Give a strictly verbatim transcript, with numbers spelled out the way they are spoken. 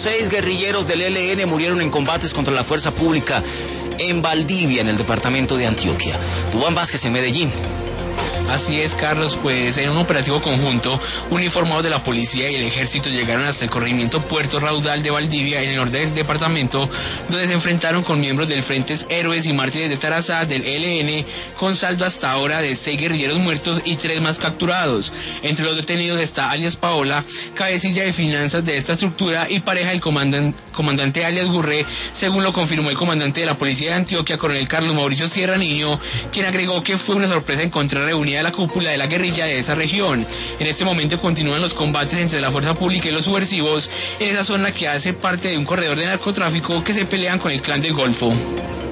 seis guerrilleros del E L N murieron en combates contra la fuerza pública en Valdivia, en el departamento de Antioquia. Duván Vázquez en Medellín. Así es, Carlos, pues en un operativo conjunto, uniformados de la policía y el ejército llegaron hasta el corregimiento Puerto Raudal de Valdivia, en el norte del departamento, donde se enfrentaron con miembros del Frente Héroes y Mártires de Tarazá del E L N, con saldo hasta ahora de seis guerrilleros muertos y tres más capturados. Entre los detenidos está alias Paola, cabecilla de finanzas de esta estructura y pareja del comandante, comandante alias Gurré, según lo confirmó el comandante de la policía de Antioquia, coronel Carlos Mauricio Sierra Niño, quien agregó que fue una sorpresa encontrar reunida de la cúpula de la guerrilla de esa región. En este momento continúan los combates entre la fuerza pública y los subversivos en esa zona que hace parte de un corredor de narcotráfico que se pelean con el Clan del Golfo.